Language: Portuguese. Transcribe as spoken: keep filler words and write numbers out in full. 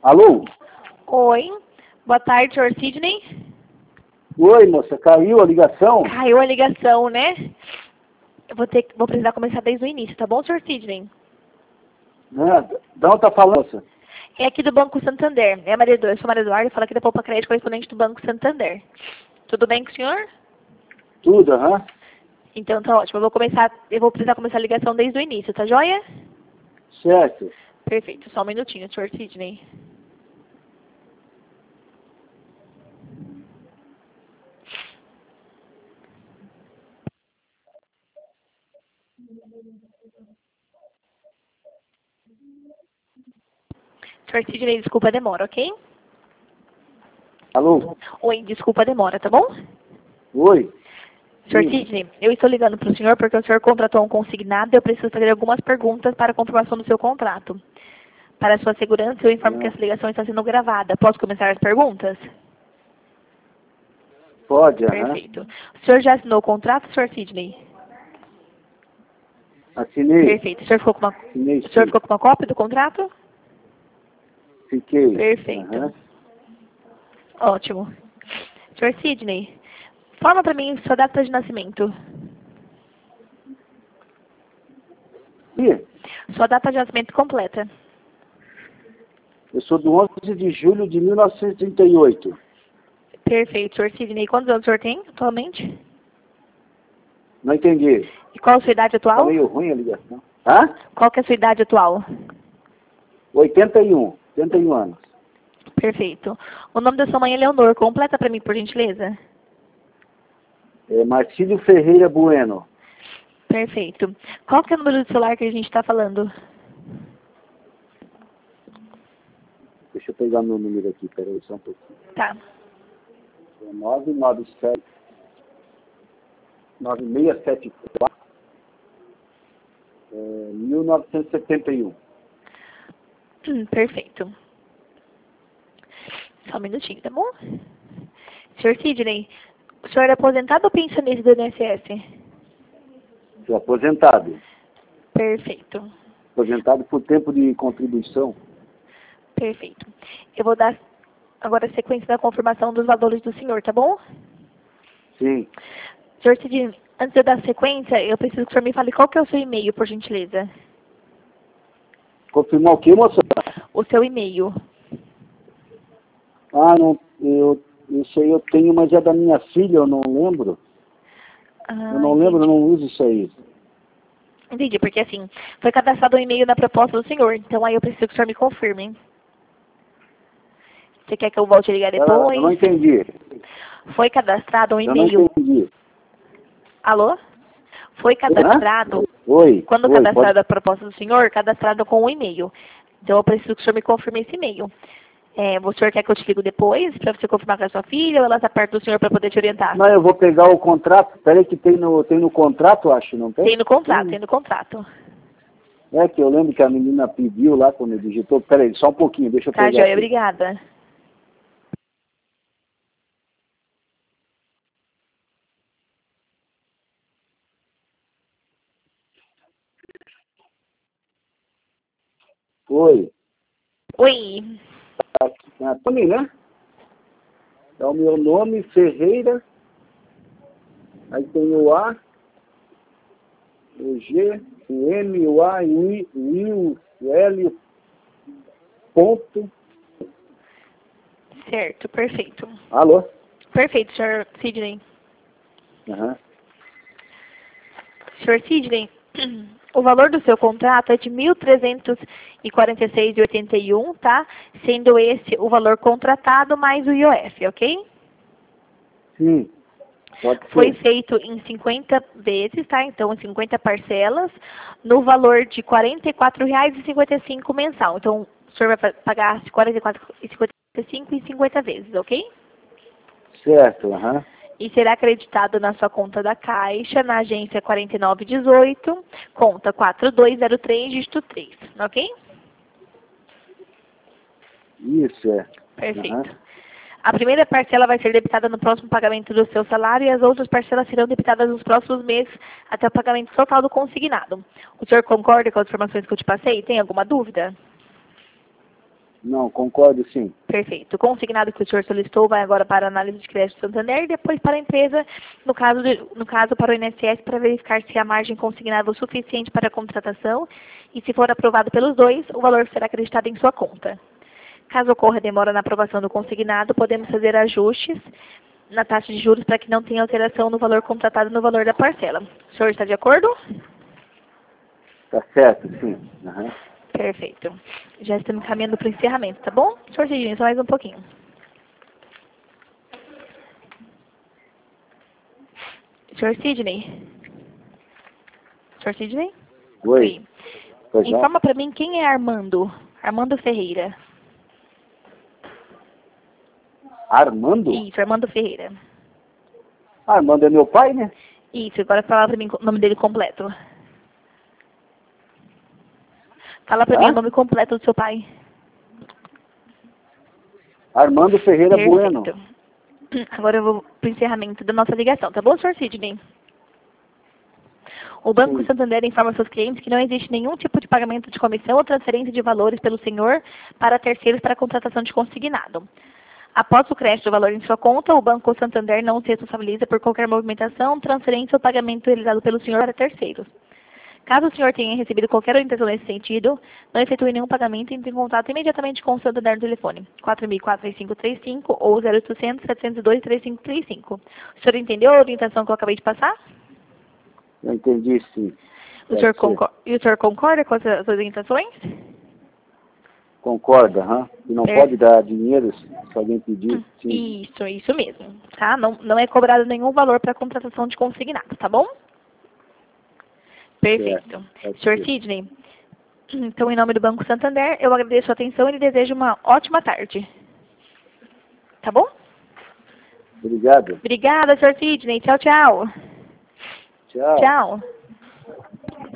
Alô? Oi. Boa tarde, senhor Sidney. Oi, moça, caiu a ligação? Caiu a ligação, né? Eu vou, ter, vou precisar começar desde o início, tá bom, senhor Sidney? Ah, de onde tá falando, moça? É aqui do Banco Santander. É a Maria Eduardo, eu sou a Maria Eduardo, falo aqui da Poupa Crédito, correspondente do Banco Santander. Tudo bem com o senhor? Tudo, aham. Então tá ótimo. Eu vou começar, eu vou precisar começar a ligação desde o início, tá joia? Certo. Perfeito. Só um minutinho, senhor Sidney. senhor Sidney, desculpa a demora, ok? Alô? Oi, desculpa a demora, tá bom? Oi? senhor Sim. Sidney, eu estou ligando para o senhor porque o senhor contratou um consignado e eu preciso fazer algumas perguntas para a confirmação do seu contrato. Para a sua segurança, eu informo que Ah, essa ligação está sendo gravada. Posso começar as perguntas? pode, aham. Perfeito. O senhor já assinou o contrato, senhor Sidney? Assinei. Perfeito. O senhor ficou com uma, Assinei, o senhor sim. ficou com uma cópia do contrato? Fiquei. Perfeito. Aham. Ótimo. senhor Sidney, forma para mim sua data de nascimento. Ih, Sua data de nascimento completa. eu sou do onze de julho de mil novecentos e trinta e oito. Perfeito. senhor Sidney, quantos anos o senhor tem atualmente? Não entendi. E qual a sua idade Tá atual? meio ruim a ligação. Hã? Qual que é a sua idade atual? oitenta e um. oitenta e um anos. Perfeito. O nome da sua mãe é Leonor. Completa para mim, por gentileza. É Marcílio Ferreira Bueno. Perfeito. Qual que é o número do celular que a gente está falando? Deixa eu pegar meu número aqui, peraí, só um pouquinho. Tá. É nove nove sete nove seis sete quatro é, mil novecentos e setenta e um. Hum, perfeito. Só um minutinho, tá bom? senhor Sidney, o senhor é aposentado ou pensionista do I N S S? Sou aposentado. Perfeito. Aposentado por tempo de contribuição. Perfeito. Eu vou dar agora a sequência da confirmação dos valores do senhor, tá bom? Sim. senhor Sidney, antes de eu dar a sequência, eu preciso que o senhor me fale qual que é o seu e-mail, por gentileza. Confirmar o que, moça? O seu e-mail. Ah, não, eu, isso aí eu tenho, mas é da minha filha, eu não lembro. Ah, Eu não entendi. lembro, eu não uso isso aí. Entendi, porque assim, foi cadastrado um e-mail na proposta do senhor, então aí eu preciso que o senhor me confirme. Você quer que eu volte a ligar Eu, depois? eu não entendi. Foi cadastrado um Eu não e-mail. entendi. Alô? Foi cadastrado, Hã? Oi, quando oi, cadastrado pode... a proposta do senhor, cadastrado com um e-mail. Então eu preciso que o senhor me confirme esse e-mail. É, o senhor quer que eu te ligo depois, para você confirmar com a sua filha, ou ela está perto do senhor para poder te orientar? Não, eu vou pegar o contrato. Peraí que tem no, tem no contrato, acho, não tem? Tem no contrato, tem no contrato. É que eu lembro que a menina pediu lá quando digitou. Peraí, só um pouquinho, deixa eu Tá, pegar joia, aqui. obrigada. Oi. Oi. Ah, Tony, né? É o meu nome, Ferreira. Aí tem o A, o G, o M, o A, o I, o I, o L, ponto. Certo, perfeito. Alô? Perfeito, senhor Sidney. Aham. senhor Sidney, o valor do seu contrato é de mil trezentos e quarenta e seis reais e oitenta e um, tá? Sendo esse o valor contratado mais o I O F, ok? Sim, pode Foi ser. feito em cinquenta vezes, tá? Então, em cinquenta parcelas, no valor de quarenta e quatro reais e cinquenta e cinco mensal. Então, o senhor vai pagar quarenta e quatro reais e cinquenta e cinco em cinquenta vezes, ok? Certo, aham. E será acreditado na sua conta da Caixa, na agência quarenta e nove dezoito, conta quatro dois zero três, dígito três, ok? Isso, é. Perfeito. Aham. A primeira parcela vai ser debitada no próximo pagamento do seu salário e as outras parcelas serão debitadas nos próximos meses até o pagamento total do consignado. O senhor concorda com as informações que eu te passei? Tem alguma dúvida? Não, concordo sim. Perfeito. O consignado que o senhor solicitou vai agora para a análise de crédito Santander e depois para a empresa, no caso, de, no caso para o I N S S, para verificar se a margem consignada é o suficiente para a contratação e, se for aprovado pelos dois, o valor será acreditado em sua conta. Caso ocorra demora na aprovação do consignado, podemos fazer ajustes na taxa de juros para que não tenha alteração no valor contratado no valor da parcela. O senhor está de acordo? Tá certo, sim. Uhum. Perfeito. Já estamos caminhando para o encerramento, tá bom? senhor Sidney, só mais um pouquinho. senhor Sidney? senhor Sidney? Oi. Pois não. Informa para mim quem é Armando. Armando Ferreira. Armando? Isso, Armando Ferreira. Armando é meu pai, né? Isso, agora fala para mim o nome dele completo. Fala para mim o nome completo do seu pai. Armando Ferreira Perfeito. Bueno. Agora eu vou para o encerramento da nossa ligação, tá bom, senhor Sidney? O Banco Sim. Santander informa seus clientes que não existe nenhum tipo de pagamento de comissão ou transferência de valores pelo senhor para terceiros para a contratação de consignado. Após o crédito do valor em sua conta, o Banco Santander não se responsabiliza por qualquer movimentação, transferência ou pagamento realizado pelo senhor para terceiros. Caso o senhor tenha recebido qualquer orientação nesse sentido, não efetue nenhum pagamento e entre em contato imediatamente com o Santander no telefone quatro mil e quatro, três cinco três cinco ou zero oitocentos, setecentos e dois, três cinco três cinco. O senhor entendeu a orientação que eu acabei de passar? Eu entendi, sim. O senhor concor- e o senhor concorda com as, as orientações? Concorda, hã? E não É. pode dar dinheiro se alguém pedir. Sim. Isso, isso mesmo. Tá? Não, não é cobrado nenhum valor para a contratação de consignado, tá bom? Perfeito. Certo. senhor Sidney, então, em nome do Banco Santander, eu agradeço a atenção e lhe desejo uma ótima tarde. Tá bom? Obrigado. Obrigada, senhor Sidney. Tchau, tchau. Tchau. Tchau.